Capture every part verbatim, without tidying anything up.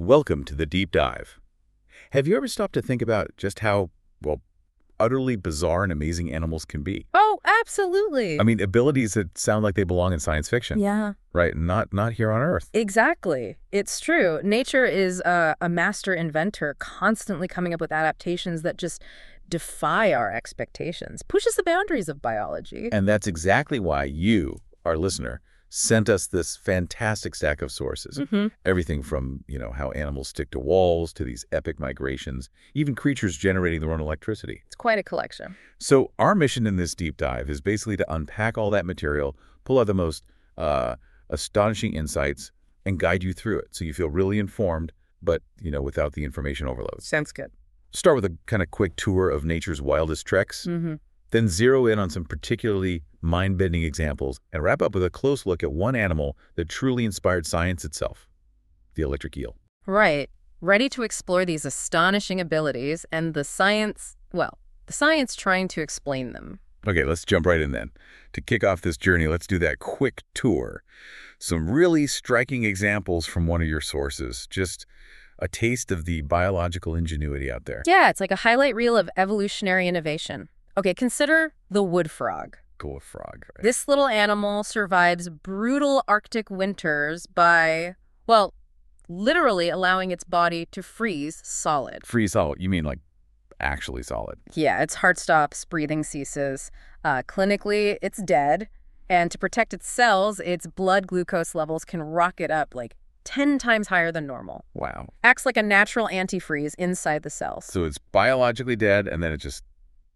Welcome to the Deep Dive. Have you ever stopped to think about just how, well, utterly bizarre and amazing animals can be? Oh, absolutely. I mean, abilities that sound like they belong in science fiction. Yeah. Right? Not not here on Earth. Exactly. It's true. Nature is a, a master inventor, constantly coming up with adaptations that just defy our expectations, pushes the boundaries of biology. And that's exactly why you, our listener, sent us this fantastic stack of sources. Mm-hmm. Everything from, you know, how animals stick to walls to these epic migrations, even creatures generating their own electricity. It's quite a collection. So our mission in this deep dive is basically to unpack all that material, pull out the most uh, astonishing insights, and guide you through it so you feel really informed, but, you know, without the information overload. Sounds good. Start with a kind of quick tour of nature's wildest treks, Mm-hmm. then zero in on some particularly mind-bending examples, and wrap up with a close look at one animal that truly inspired science itself, the electric eel. Right. Ready to explore these astonishing abilities and the science, well, the science trying to explain them. Okay, let's jump right in then. To kick off this journey, let's do that quick tour. Some really striking examples from one of your sources. Just a taste of the biological ingenuity out there. Yeah, it's like a highlight reel of evolutionary innovation. Okay, consider the wood frog. Go frog. Right? This little animal survives brutal Arctic winters by, well, literally allowing its body to freeze solid. Freeze solid. You mean like actually solid? Yeah, its heart stops, breathing ceases. Uh, clinically, it's dead. And to protect its cells, its blood glucose levels can rocket up like ten times higher than normal. Wow. Acts like a natural antifreeze inside the cells. So it's biologically dead, and then it just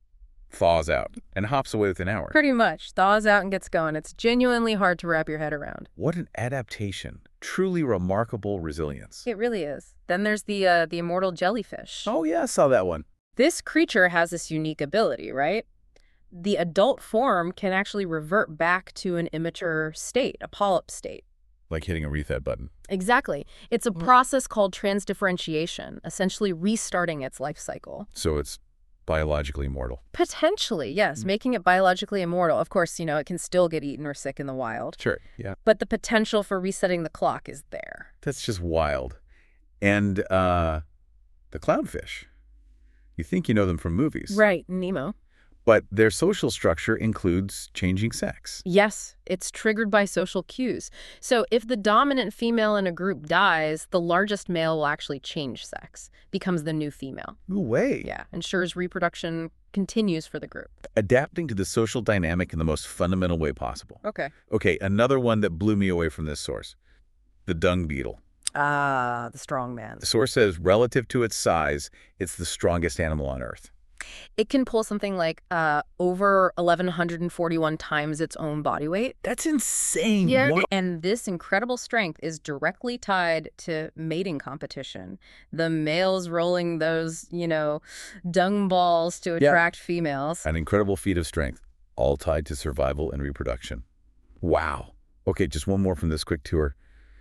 thaws out and hops away within hours. Pretty much. Thaws out and gets going. It's genuinely hard to wrap your head around. What an adaptation. Truly remarkable resilience. It really is. Then there's the uh, the immortal jellyfish. Oh, yeah, I saw that one. This creature has this unique ability, right? The adult form can actually revert back to an immature state, a polyp state. Like hitting a reset button. Exactly. It's a process called transdifferentiation, essentially restarting its life cycle. So it's biologically immortal. Potentially, yes, making it biologically immortal. Of course, you know, it can still get eaten or sick in the wild. Sure, yeah. But the potential for resetting the clock is there. That's just wild. And uh, the clownfish. You think you know them from movies. Right, Nemo. But their social structure includes changing sex. Yes, it's triggered by social cues. So if the dominant female in a group dies, the largest male will actually change sex, becomes the new female. No way. Yeah, ensures reproduction continues for the group. Adapting to the social dynamic in the most fundamental way possible. Okay. Okay, another one that blew me away from this source. The dung beetle. Ah, the strong man. The source says relative to its size, it's the strongest animal on Earth. It can pull something like uh, over eleven forty-one times its own body weight. That's insane. Yeah, What? and this incredible strength is directly tied to mating competition. The males rolling those, you know, dung balls to Yeah. attract females. An incredible feat of strength, all tied to survival and reproduction. Wow. Okay, just one more from this quick tour.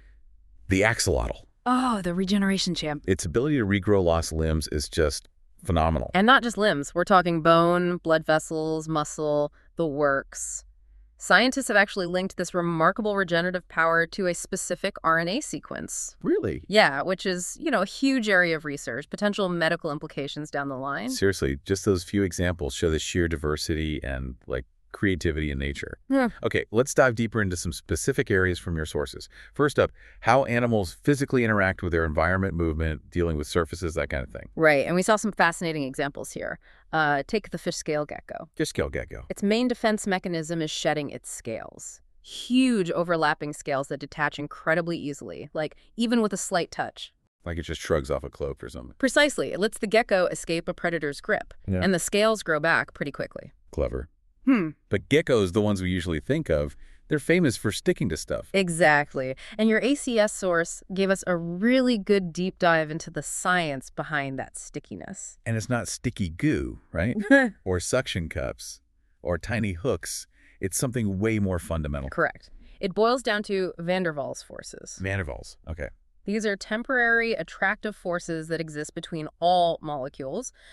The axolotl. Oh, the regeneration champ. Its ability to regrow lost limbs is just phenomenal. And not just limbs. We're talking bone, blood vessels, muscle, the works. Scientists have actually linked this remarkable regenerative power to a specific R N A sequence. Really? Yeah, which is, you know, a huge area of research, potential medical implications down the line. Seriously, just those few examples show the sheer diversity and, like, creativity in nature. Yeah. Okay, let's dive deeper into some specific areas from your sources. First up, how animals physically interact with their environment, movement, dealing with surfaces, that kind of thing. Right, and we saw some fascinating examples here. Uh, take the fish scale gecko. Just scale gecko. Its main defense mechanism is shedding its scales. Huge overlapping scales that detach incredibly easily, like even with a slight touch. Like it just shrugs off a cloak or something. Precisely. It lets the gecko escape a predator's grip, Yeah. and the scales grow back pretty quickly. Clever. Hmm. But geckos, the ones we usually think of, they're famous for sticking to stuff. Exactly. And your A C S source gave us a really good deep dive into the science behind that stickiness. And it's not sticky goo, right? Or suction cups, or tiny hooks. It's something way more fundamental. Correct. It boils down to van der Waals forces. Van der Waals. Okay. These are temporary attractive forces that exist between all molecules.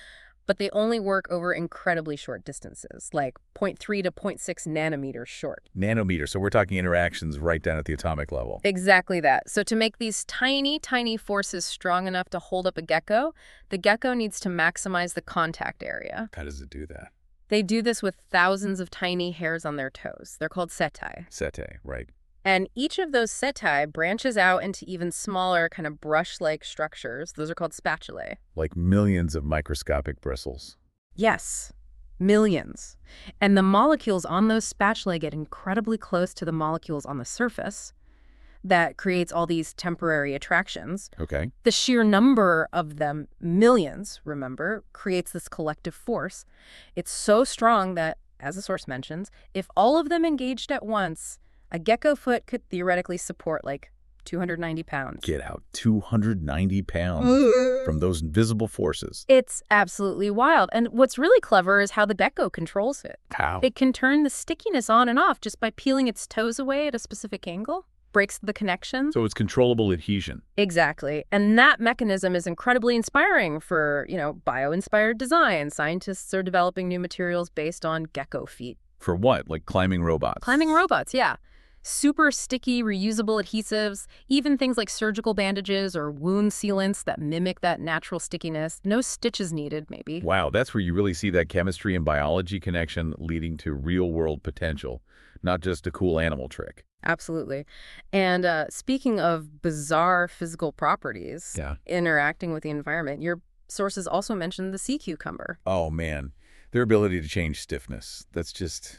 but they only work over incredibly short distances, like zero point three to zero point six nanometers short. Nanometer, so we're talking interactions right down at the atomic level. Exactly that. So to make these tiny, tiny forces strong enough to hold up a gecko, the gecko needs to maximize the contact area. How does it do that? They do this with thousands of tiny hairs on their toes. They're called setae. Setae, right. And each of those setae branches out into even smaller kind of brush-like structures. Those are called spatulae. Like millions of microscopic bristles. Yes, millions. And the molecules on those spatulae get incredibly close to the molecules on the surface. That creates all these temporary attractions. Okay. The sheer number of them, millions, remember, creates this collective force. It's so strong that, as the source mentions, if all of them engaged at once, a gecko foot could theoretically support like two hundred ninety pounds. Get out, two hundred ninety pounds from those invisible forces. It's absolutely wild. And what's really clever is how the gecko controls it. How? It can turn the stickiness on and off just by peeling its toes away at a specific angle. Breaks the connection. So it's controllable adhesion. Exactly. And that mechanism is incredibly inspiring for, you know, bio-inspired design. Scientists are developing new materials based on gecko feet. For what? Like climbing robots? Climbing robots, yeah. Super sticky, reusable adhesives, even things like surgical bandages or wound sealants that mimic that natural stickiness. No stitches needed, maybe. Wow, that's where you really see that chemistry and biology connection leading to real-world potential, not just a cool animal trick. Absolutely. And uh, speaking of bizarre physical properties, yeah. interacting with the environment, your sources also mentioned the sea cucumber. Oh, man. Their ability to change stiffness. That's just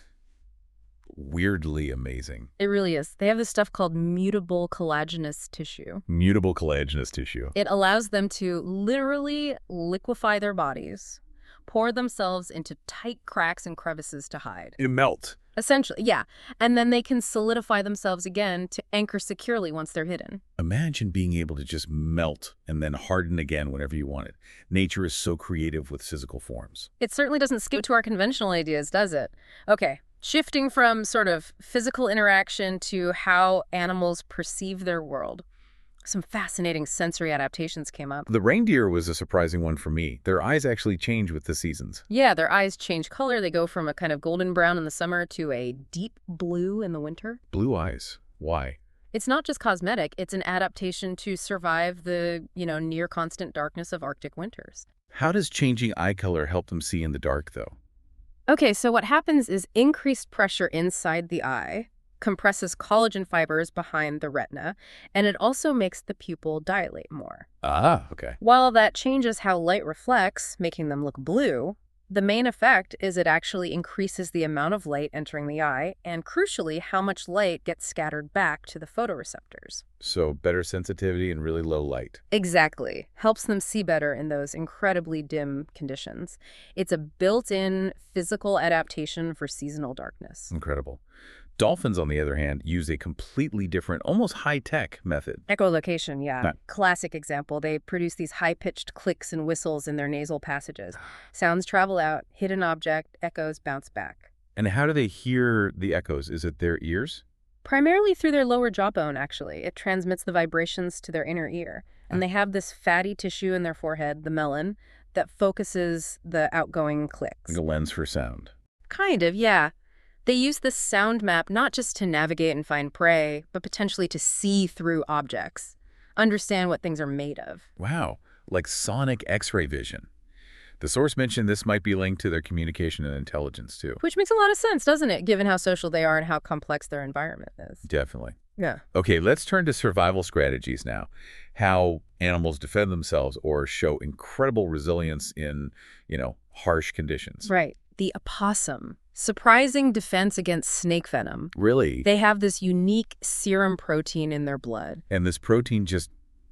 weirdly amazing. It really is. They have this stuff called mutable collagenous tissue. Mutable collagenous tissue. It allows them to literally liquefy their bodies, pour themselves into tight cracks and crevices to hide. It melt. Essentially, yeah. And then they can solidify themselves again to anchor securely once they're hidden. Imagine being able to just melt and then harden again whenever you want it. Nature is so creative with physical forms. It certainly doesn't skip to our conventional ideas, does it? Okay, shifting from sort of physical interaction to how animals perceive their world. Some fascinating sensory adaptations came up. The reindeer was a surprising one for me. Their eyes actually change with the seasons. Yeah, their eyes change color. They go from a kind of golden brown in the summer to a deep blue in the winter. Blue eyes. Why? It's not just cosmetic. It's an adaptation to survive the, you know, near constant darkness of Arctic winters. How does changing eye color help them see in the dark, though? Okay, so what happens is increased pressure inside the eye compresses collagen fibers behind the retina, and it also makes the pupil dilate more. Ah, okay. While that changes how light reflects, making them look blue, the main effect is it actually increases the amount of light entering the eye, and crucially, how much light gets scattered back to the photoreceptors. So better sensitivity and really low light. Exactly. Helps them see better in those incredibly dim conditions. It's a built-in physical adaptation for seasonal darkness. Incredible. Dolphins, on the other hand, use a completely different, almost high-tech method. Echolocation, yeah. Not Classic example. They produce these high-pitched clicks and whistles in their nasal passages. Sounds travel out, hit an object, echoes bounce back. And how do they hear the echoes? Is it their ears? Primarily through their lower jawbone, actually. It transmits the vibrations to their inner ear. And they have this fatty tissue in their forehead, the melon, that focuses the outgoing clicks. Like a lens for sound. Kind of, yeah. They use this sound map not just to navigate and find prey, but potentially to see through objects, understand what things are made of. Wow, like sonic X-ray vision. The source mentioned this might be linked to their communication and intelligence, too. Which makes a lot of sense, doesn't it, given how social they are and how complex their environment is. Definitely. Yeah. Okay, let's turn to survival strategies now. How animals defend themselves or show incredible resilience in, you know, harsh conditions. Right. The opossum. Surprising defense against snake venom. Really? They have this unique serum protein in their blood. And this protein just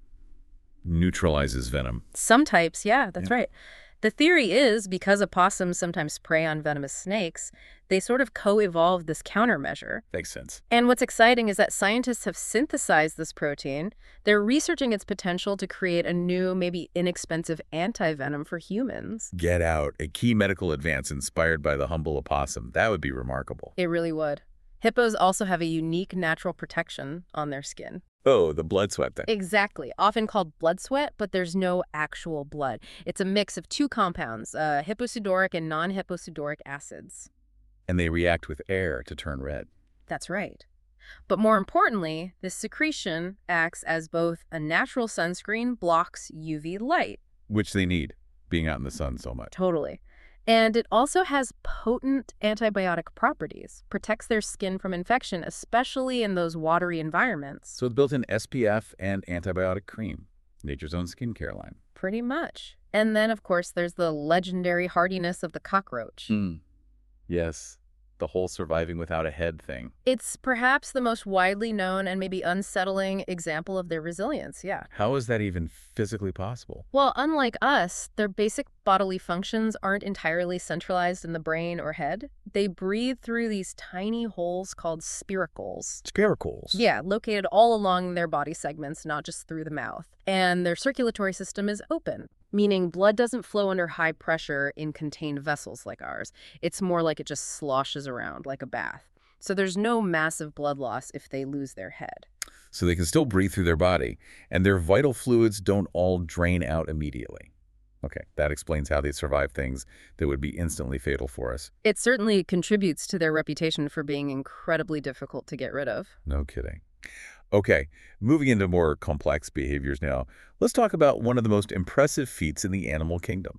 neutralizes venom. Some types, yeah, that's Yeah. right. The theory is because opossums sometimes prey on venomous snakes, they sort of co-evolved this countermeasure. Makes sense. And what's exciting is that scientists have synthesized this protein. They're researching its potential to create a new, maybe inexpensive anti-venom for humans. Get out. A key medical advance inspired by the humble opossum. That would be remarkable. It really would. Hippos also have a unique natural protection on their skin. Oh, the blood sweat thing. Exactly. Often called blood sweat, but there's no actual blood. It's a mix of two compounds, uh, hyposudoric and non-hyposudoric acids. And they react with air to turn red. That's right. But more importantly, this secretion acts as both a natural sunscreen, blocks U V light. Which they need, being out in the sun so much. Totally. And it also has potent antibiotic properties, protects their skin from infection, especially in those watery environments. So it's built-in S P F and antibiotic cream, nature's own skincare line. Pretty much. And then, of course, there's the legendary hardiness of the cockroach. Mm. Yes, the whole surviving without a head thing. It's perhaps the most widely known and maybe unsettling example of their resilience, yeah. How is that even physically possible? Well, unlike us, their basic bodily functions aren't entirely centralized in the brain or head. They breathe through these tiny holes called spiracles. Spiracles? Yeah, located all along their body segments, not just through the mouth. And their circulatory system is open, meaning blood doesn't flow under high pressure in contained vessels like ours. It's more like it just sloshes around like a bath. So there's no massive blood loss if they lose their head. So they can still breathe through their body, and their vital fluids don't all drain out immediately. Okay, that explains how they survive things that would be instantly fatal for us. It certainly contributes to their reputation for being incredibly difficult to get rid of. No kidding. Okay, moving into more complex behaviors now, let's talk about one of the most impressive feats in the animal kingdom.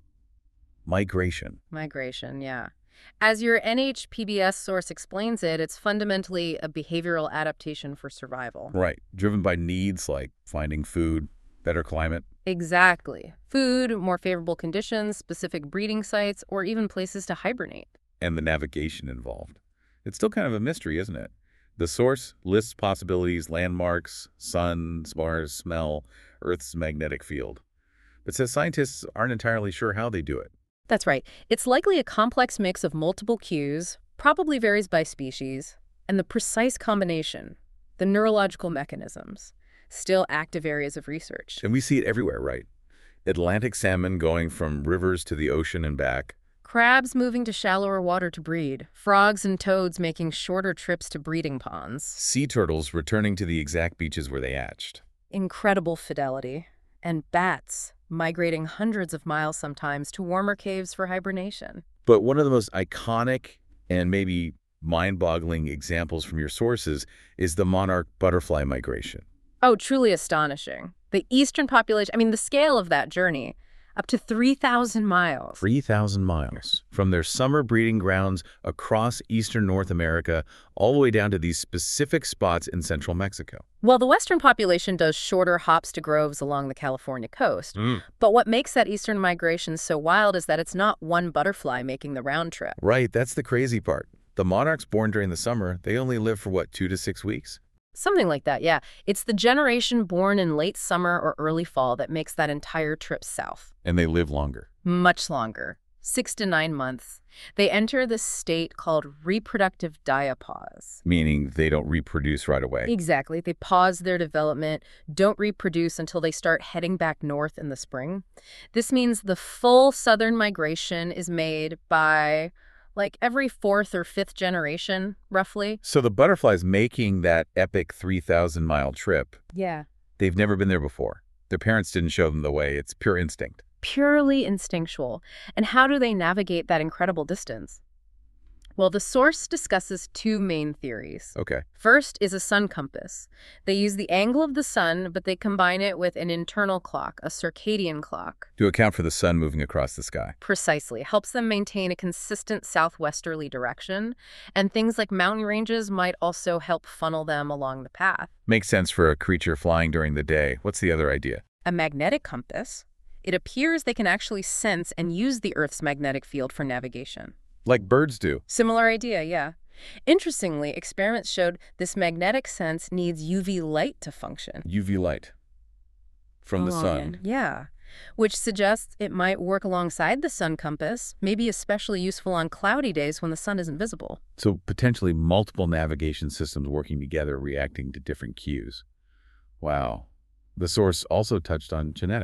Migration. Migration, yeah. As your N H P B S source explains it, it's fundamentally a behavioral adaptation for survival. Right, driven by needs like finding food, better climate. Exactly. Food, more favorable conditions, specific breeding sites, or even places to hibernate. And the navigation involved. It's still kind of a mystery, isn't it? The source lists possibilities, landmarks, sun, Mars, smell, Earth's magnetic field. But says scientists aren't entirely sure how they do it. That's right. It's likely a complex mix of multiple cues, probably varies by species, and the precise combination, the neurological mechanisms, still active areas of research. And we see it everywhere, right? Atlantic salmon going from rivers to the ocean and back. Crabs moving to shallower water to breed. Frogs and toads making shorter trips to breeding ponds. Sea turtles returning to the exact beaches where they hatched. Incredible fidelity. And bats migrating hundreds of miles sometimes to warmer caves for hibernation. But one of the most iconic and maybe mind-boggling examples from your sources is the monarch butterfly migration. Oh, truly astonishing. The eastern population, I mean, the scale of that journey, up to three thousand miles. three thousand miles. From their summer breeding grounds across eastern North America, all the way down to these specific spots in central Mexico. Well, the western population does shorter hops to groves along the California coast. Mm. But what makes that eastern migration so wild is that it's not one butterfly making the round trip. Right, that's the crazy part. The monarchs born during the summer, they only live for, what, two to six weeks? Something like that, yeah. It's the generation born in late summer or early fall that makes that entire trip south. And they live longer. Much longer. Six to nine months. They enter this state called reproductive diapause. Meaning they don't reproduce right away. Exactly. They pause their development, don't reproduce until they start heading back north in the spring. This means the full southern migration is made by like every fourth or fifth generation, roughly. So the butterflies making that epic three thousand mile trip, Yeah. they've never been there before. Their parents didn't show them the way. It's pure instinct. Purely instinctual. And how do they navigate that incredible distance? Well, the source discusses two main theories. Okay. First is a sun compass. They use the angle of the sun, but they combine it with an internal clock, a circadian clock. To account for the sun moving across the sky. Precisely. Helps them maintain a consistent southwesterly direction. And things like mountain ranges might also help funnel them along the path. Makes sense for a creature flying during the day. What's the other idea? A magnetic compass. It appears they can actually sense and use the Earth's magnetic field for navigation. Like birds do. Similar idea, yeah. Interestingly, experiments showed this magnetic sense needs U V light to function. U V light from the Oh, sun. man. Yeah, which suggests it might work alongside the sun compass, maybe especially useful on cloudy days when the sun isn't visible. So potentially multiple navigation systems working together, reacting to different cues. Wow. The source also touched on genetics.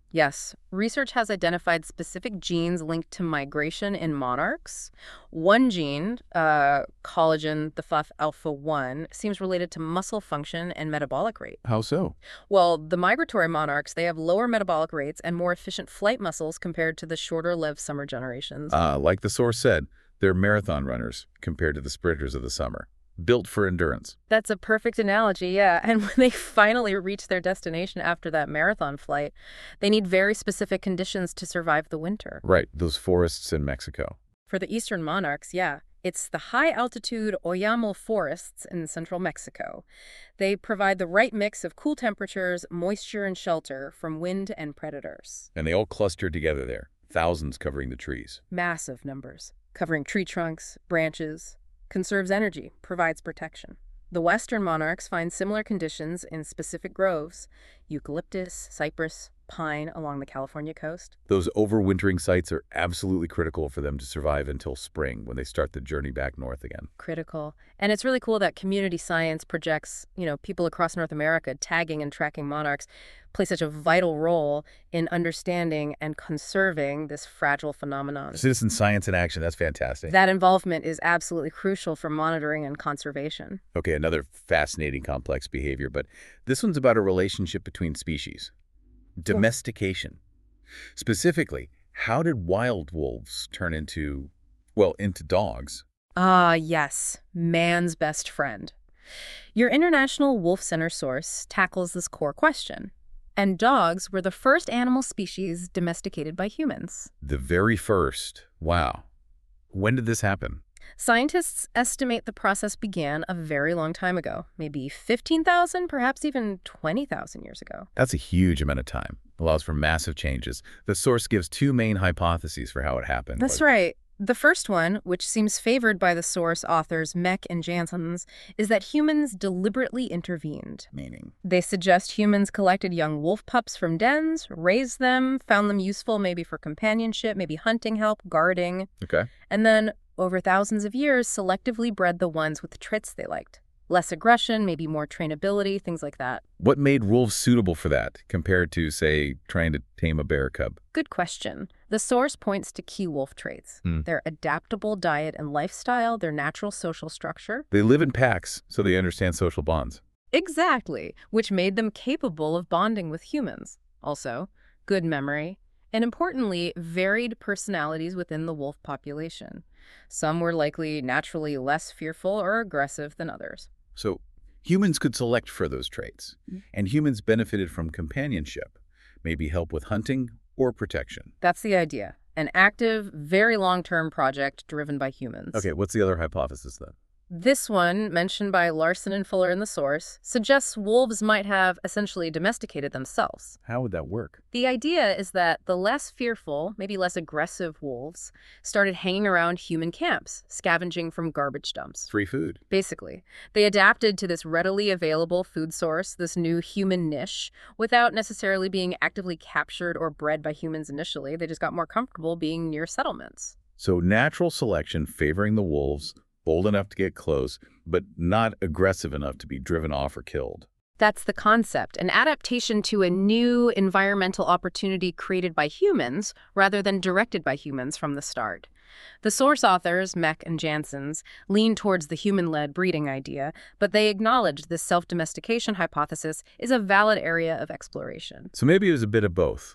Yes, research has identified specific genes linked to migration in monarchs. One gene, uh, collagen, the F U F alpha one, seems related to muscle function and metabolic rate. How so? Well, the migratory monarchs, they have lower metabolic rates and more efficient flight muscles compared to the shorter-lived summer generations. Uh, like the source said, they're marathon runners compared to the sprinters of the summer, built for endurance. That's a perfect analogy, yeah. And when they finally reach their destination after that marathon flight, they need very specific conditions to survive the winter. Right, those forests in Mexico. For the eastern monarchs, yeah, it's the high-altitude Oyamel forests in central Mexico. They provide the right mix of cool temperatures, moisture, and shelter from wind and predators. And they all cluster together there, thousands covering the trees. Massive numbers, covering tree trunks, branches, conserves energy, provides protection. The western monarchs find similar conditions in specific groves, eucalyptus, cypress, pine along the California coast. Those overwintering sites are absolutely critical for them to survive until spring, when they start the journey back north again. Critical. And it's really cool that community science projects, you know, people across North America tagging and tracking monarchs play such a vital role in understanding and conserving this fragile phenomenon. Citizen science in action, that's fantastic. That involvement is absolutely crucial for monitoring and conservation. Okay, another fascinating complex behavior, but this one's about a relationship between species. Domestication. Specifically, how did wild wolves turn into, well, into dogs? Ah, yes, man's best friend. Your International Wolf Center source tackles this core question. And dogs were the first animal species domesticated by humans. The very first. Wow. When did this happen? Scientists estimate the process began a very long time ago, maybe fifteen thousand, perhaps even twenty thousand years ago. That's a huge amount of time. Allows for massive changes. The source gives two main hypotheses for how it happened. That's right. The first one, which seems favored by the source authors Mech and Janssens, is that humans deliberately intervened. Meaning? They suggest humans collected young wolf pups from dens, raised them, found them useful maybe for companionship, maybe hunting help, guarding, Okay. and then, over thousands of years, selectively bred the ones with traits they liked. Less aggression, maybe more trainability, things like that. What made wolves suitable for that, compared to, say, trying to tame a bear cub? Good question. The source points to key wolf traits. Hmm. Their adaptable diet and lifestyle, their natural social structure. They live in packs, so they understand social bonds. Exactly, which made them capable of bonding with humans. Also, good memory, and importantly, varied personalities within the wolf population. Some were likely naturally less fearful or aggressive than others. So humans could select for those traits, and humans benefited from companionship, maybe help with hunting or protection. That's the idea. An active, very long-term project driven by humans. Okay, what's the other hypothesis then? This one, mentioned by Larson and Fuller in the source, suggests wolves might have essentially domesticated themselves. How would that work? The idea is that the less fearful, maybe less aggressive wolves started hanging around human camps, scavenging from garbage dumps. Free food. Basically, they adapted to this readily available food source, this new human niche, without necessarily being actively captured or bred by humans initially. They just got more comfortable being near settlements. So natural selection favoring the wolves, bold enough to get close, but not aggressive enough to be driven off or killed. That's the concept, an adaptation to a new environmental opportunity created by humans rather than directed by humans from the start. The source authors, Mech and Janssens, lean towards the human-led breeding idea, but they acknowledge this self-domestication hypothesis is a valid area of exploration. So maybe it was a bit of both.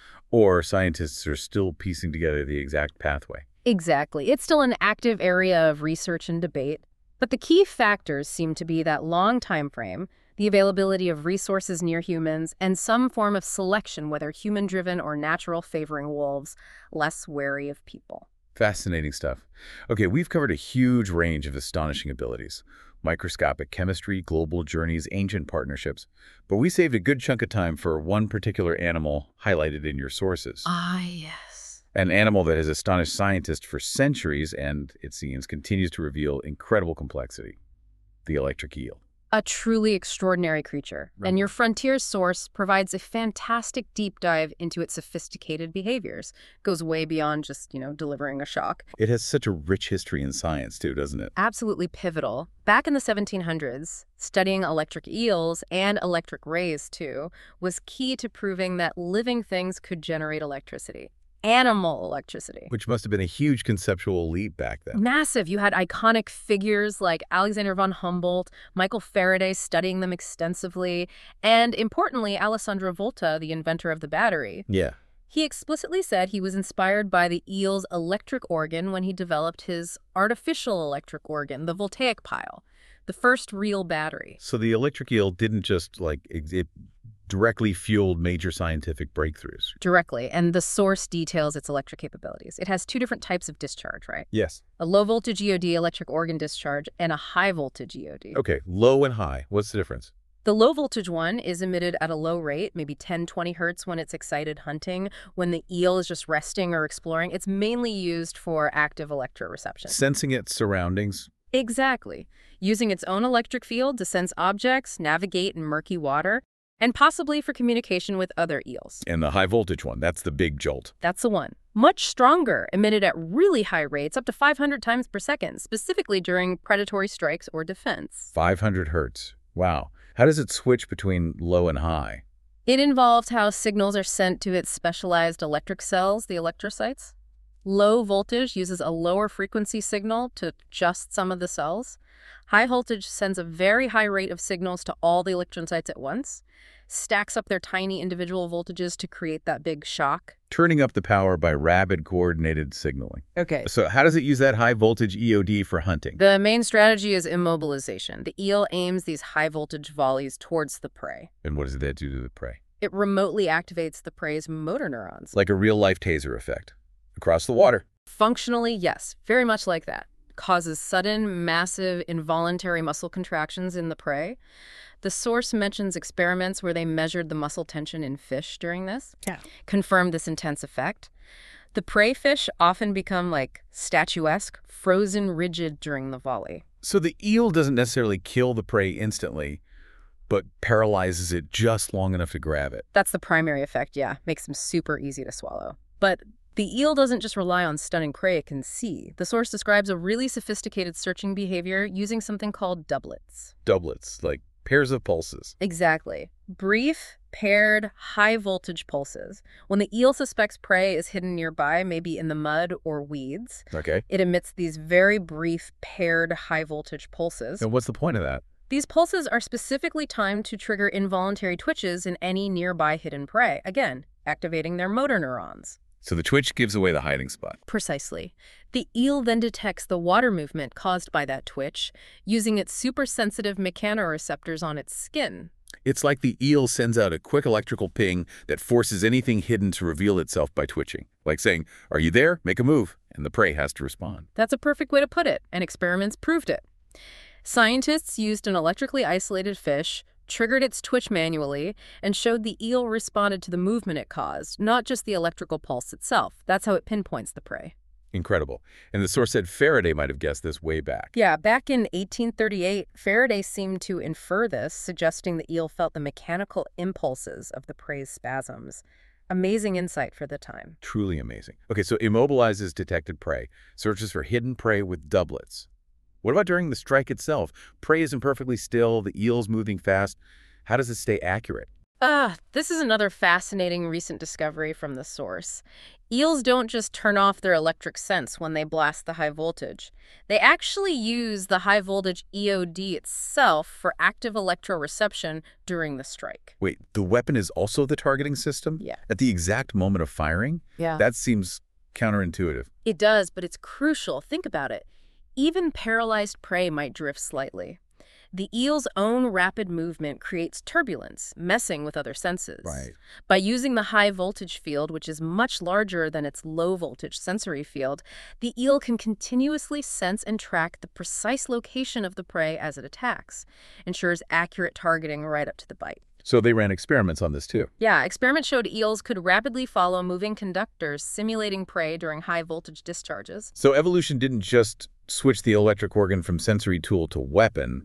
Or scientists are still piecing together the exact pathway. Exactly. It's still an active area of research and debate, but the key factors seem to be that long time frame, the availability of resources near humans, and some form of selection, whether human-driven or natural, favoring wolves, less wary of people. Fascinating stuff. Okay, we've covered a huge range of astonishing abilities. Microscopic chemistry, global journeys, ancient partnerships. But we saved a good chunk of time for one particular animal highlighted in your sources. Ah, yes. An animal that has astonished scientists for centuries and, it seems, continues to reveal incredible complexity. The electric eel. A truly extraordinary creature. Right. And your Frontiers source provides a fantastic deep dive into its sophisticated behaviors. Goes way beyond just, you know, delivering a shock. It has such a rich history in science, too, doesn't it? Absolutely pivotal. Back in the seventeen hundreds, studying electric eels and electric rays, too, was key to proving that living things could generate electricity. Animal electricity. Which must have been a huge conceptual leap back then. Massive. You had iconic figures like Alexander von Humboldt, Michael Faraday studying them extensively, and importantly, Alessandro Volta, the inventor of the battery. Yeah. He explicitly said he was inspired by the eel's electric organ when he developed his artificial electric organ, the voltaic pile, the first real battery. So the electric eel didn't just, like, it, it directly fueled major scientific breakthroughs. Directly, and the source details its electric capabilities. It has two different types of discharge, right? Yes. A low-voltage E O D, electric organ discharge, and a high-voltage E O D. Okay, low and high. What's the difference? The low-voltage one is emitted at a low rate, maybe ten, twenty hertz when it's excited hunting, when the eel is just resting or exploring. It's mainly used for active electroreception. Sensing its surroundings. Exactly. Using its own electric field to sense objects, navigate in murky water, and possibly for communication with other eels. And the high voltage one, that's the big jolt. That's the one. Much stronger, emitted at really high rates, up to five hundred times per second, specifically during predatory strikes or defense. five hundred hertz. Wow. How does it switch between low and high? It involved how signals are sent to its specialized electric cells, the electrocytes. Low voltage uses a lower frequency signal to just some of the cells. High voltage sends a very high rate of signals to all the electrocytes at once, stacks up their tiny individual voltages to create that big shock. Turning up the power by rapid coordinated signaling. Okay. So how does it use that high voltage E O D for hunting? The main strategy is immobilization. The eel aims these high voltage volleys towards the prey. And what does that do to the prey? It remotely activates the prey's motor neurons. Like a real-life taser effect. Across the water. Functionally, yes, very much like that. Causes sudden, massive, involuntary muscle contractions in the prey. The source mentions experiments where they measured the muscle tension in fish during this. Yeah. Confirmed this intense effect. The prey fish often become like statuesque, frozen rigid during the volley. So the eel doesn't necessarily kill the prey instantly, but paralyzes it just long enough to grab it. That's the primary effect, yeah. Makes them super easy to swallow. But the eel doesn't just rely on stunning prey it can see. The source describes a really sophisticated searching behavior using something called doublets. Doublets, like pairs of pulses. Exactly. Brief, paired, high-voltage pulses. When the eel suspects prey is hidden nearby, maybe in the mud or weeds, Okay. it emits these very brief, paired, high-voltage pulses. And what's the point of that? These pulses are specifically timed to trigger involuntary twitches in any nearby hidden prey, again, activating their motor neurons. So the twitch gives away the hiding spot. Precisely. The eel then detects the water movement caused by that twitch, using its super-sensitive mechanoreceptors on its skin. It's like the eel sends out a quick electrical ping that forces anything hidden to reveal itself by twitching. Like saying, "Are you there? Make a move." And the prey has to respond. That's a perfect way to put it, and experiments proved it. Scientists used an electrically isolated fish, triggered its twitch manually, and showed the eel responded to the movement it caused, not just the electrical pulse itself. That's how it pinpoints the prey. Incredible. And the source said Faraday might have guessed this way back. Yeah, back in eighteen thirty-eight, Faraday seemed to infer this, suggesting the eel felt the mechanical impulses of the prey's spasms. Amazing insight for the time. Truly amazing. Okay, so immobilizes detected prey, searches for hidden prey with doublets. What about during the strike itself? Prey isn't perfectly still, the eel's moving fast. How does it stay accurate? Ah, this is another fascinating recent discovery from the source. Eels don't just turn off their electric sense when they blast the high voltage. They actually use the high voltage E O D itself for active electroreception during the strike. Wait, the weapon is also the targeting system? Yeah. At the exact moment of firing? Yeah. That seems counterintuitive. It does, but it's crucial. Think about it. Even paralyzed prey might drift slightly. The eel's own rapid movement creates turbulence, messing with other senses. Right. By using the high voltage field, which is much larger than its low voltage sensory field, the eel can continuously sense and track the precise location of the prey as it attacks, ensures accurate targeting right up to the bite. So they ran experiments on this too. Yeah, experiments showed eels could rapidly follow moving conductors, simulating prey during high voltage discharges. So evolution didn't just switch the electric organ from sensory tool to weapon.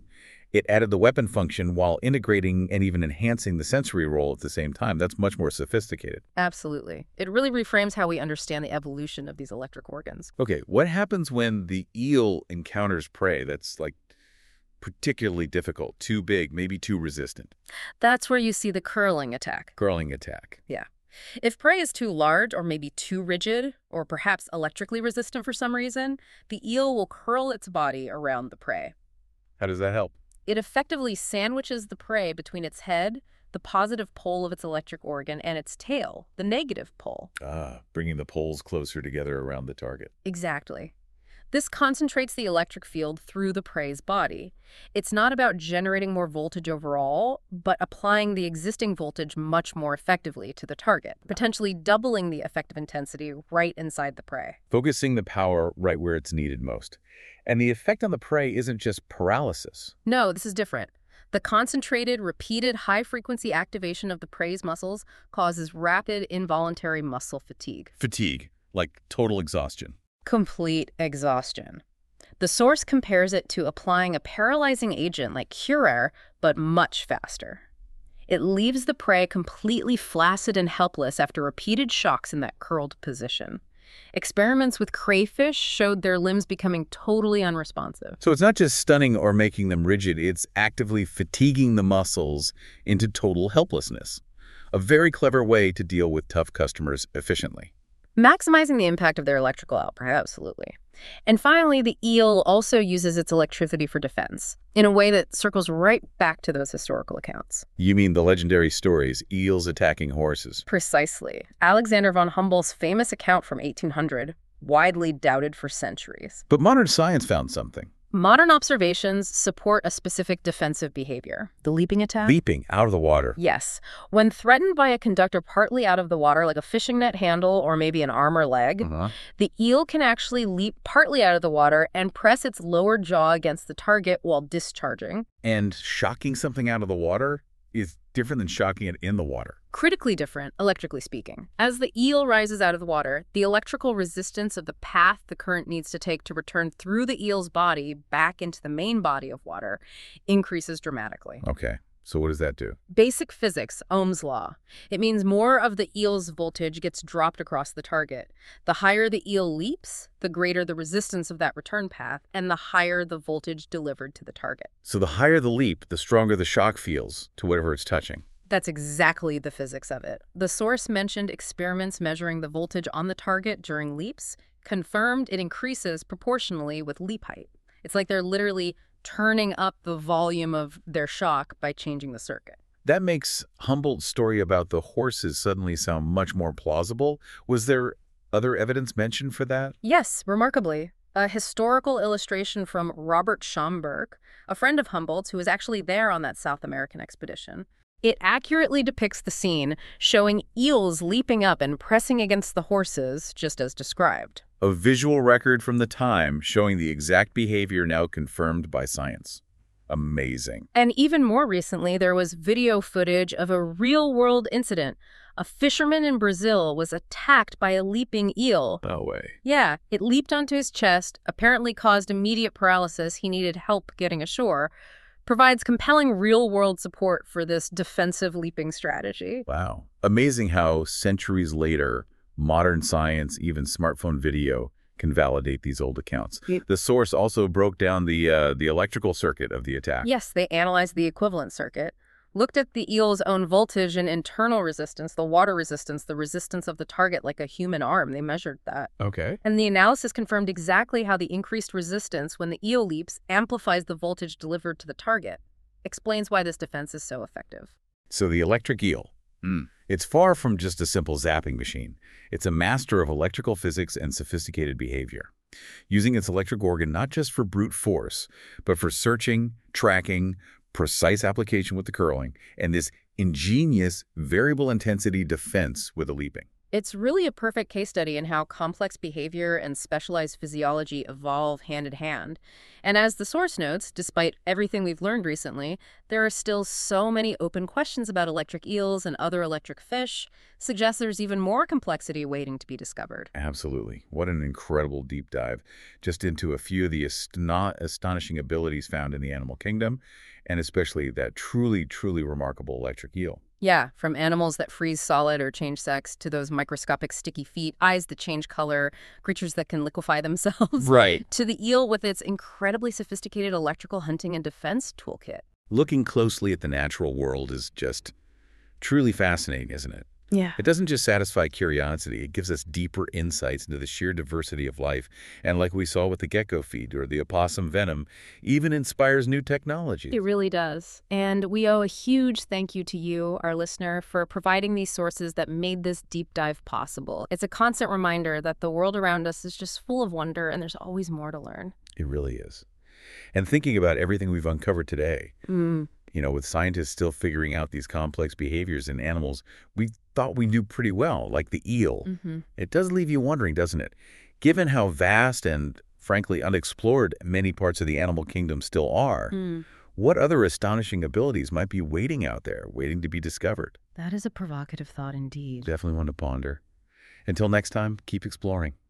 It added the weapon function while integrating and even enhancing the sensory role at the same time. That's much more sophisticated. Absolutely. It really reframes how we understand the evolution of these electric organs. Okay, what happens when the eel encounters prey that's, like, particularly difficult, too big, maybe too resistant? That's where you see the curling attack. Curling attack. Yeah. If prey is too large or maybe too rigid or perhaps electrically resistant for some reason, the eel will curl its body around the prey. How does that help? It effectively sandwiches the prey between its head, the positive pole of its electric organ, and its tail, the negative pole. Ah, bringing the poles closer together around the target. Exactly. This concentrates the electric field through the prey's body. It's not about generating more voltage overall, but applying the existing voltage much more effectively to the target, potentially doubling the effective intensity right inside the prey. Focusing the power right where it's needed most. And the effect on the prey isn't just paralysis. No, this is different. The concentrated, repeated high-frequency activation of the prey's muscles causes rapid, involuntary muscle fatigue. Fatigue, like total exhaustion. Complete exhaustion. The source compares it to applying a paralyzing agent like Curar, but much faster. It leaves the prey completely flaccid and helpless after repeated shocks in that curled position. Experiments with crayfish showed their limbs becoming totally unresponsive. So it's not just stunning or making them rigid, it's actively fatiguing the muscles into total helplessness. A very clever way to deal with tough customers efficiently. Maximizing the impact of their electrical output, absolutely. And finally, the eel also uses its electricity for defense, in a way that circles right back to those historical accounts. You mean the legendary stories, eels attacking horses? Precisely. Alexander von Humboldt's famous account from eighteen hundred, widely doubted for centuries. But modern science found something. Modern observations support a specific defensive behavior. The leaping attack? Leaping out of the water. Yes. When threatened by a conductor partly out of the water, like a fishing net handle or maybe an arm or leg, Uh-huh. the eel can actually leap partly out of the water and press its lower jaw against the target while discharging. And shocking something out of the water is different than shocking it in the water. Critically different, electrically speaking. As the eel rises out of the water, the electrical resistance of the path the current needs to take to return through the eel's body back into the main body of water increases dramatically. Okay, so what does that do? Basic physics, Ohm's law. It means more of the eel's voltage gets dropped across the target. The higher the eel leaps, the greater the resistance of that return path, and the higher the voltage delivered to the target. So the higher the leap, the stronger the shock feels to whatever it's touching. That's exactly the physics of it. The source mentioned experiments measuring the voltage on the target during leaps, confirmed it increases proportionally with leap height. It's like they're literally turning up the volume of their shock by changing the circuit. That makes Humboldt's story about the horses suddenly sound much more plausible. Was there other evidence mentioned for that? Yes, remarkably. A historical illustration from Robert Schomburg, a friend of Humboldt's who was actually there on that South American expedition. It accurately depicts the scene, showing eels leaping up and pressing against the horses, just as described. A visual record from the time showing the exact behavior now confirmed by science. Amazing. And even more recently, there was video footage of a real-world incident. A fisherman in Brazil was attacked by a leaping eel. No way. Yeah, it leaped onto his chest, apparently caused immediate paralysis. He needed help getting ashore. Provides compelling real-world support for this defensive leaping strategy. Wow. Amazing how centuries later, modern science, even smartphone video, can validate these old accounts. Yep. The source also broke down the uh, the electrical circuit of the attack. Yes, they analyzed the equivalent circuit, looked at the eel's own voltage and internal resistance, the water resistance, the resistance of the target like a human arm. They measured that. Okay. And the analysis confirmed exactly how the increased resistance when the eel leaps amplifies the voltage delivered to the target. Explains why this defense is so effective. So the electric eel. Mm. It's far from just a simple zapping machine. It's a master of electrical physics and sophisticated behavior, using its electric organ not just for brute force, but for searching, tracking, precise application with the curling, and this ingenious variable intensity defense with the leaping. It's really a perfect case study in how complex behavior and specialized physiology evolve hand in hand. And as the source notes, despite everything we've learned recently, there are still so many open questions about electric eels and other electric fish, suggests there's even more complexity waiting to be discovered. Absolutely. What an incredible deep dive just into a few of the astona- astonishing abilities found in the animal kingdom, and especially that truly, truly remarkable electric eel. Yeah, from animals that freeze solid or change sex to those microscopic sticky feet, eyes that change color, creatures that can liquefy themselves, Right. to the eel with its incredibly sophisticated electrical hunting and defense toolkit. Looking closely at the natural world is just truly fascinating, isn't it? Yeah. It doesn't just satisfy curiosity, it gives us deeper insights into the sheer diversity of life. And like we saw with the gecko feed or the opossum venom, even inspires new technologies. It really does. And we owe a huge thank you to you, our listener, for providing these sources that made this deep dive possible. It's a constant reminder that the world around us is just full of wonder and there's always more to learn. It really is. And thinking about everything we've uncovered today, Mm. you know, with scientists still figuring out these complex behaviors in animals we thought we knew pretty well, like the eel. Mm-hmm. It does leave you wondering, doesn't it? Given how vast and, frankly, unexplored many parts of the animal kingdom still are, Mm. what other astonishing abilities might be waiting out there, waiting to be discovered? That is a provocative thought indeed. Definitely one to ponder. Until next time, keep exploring.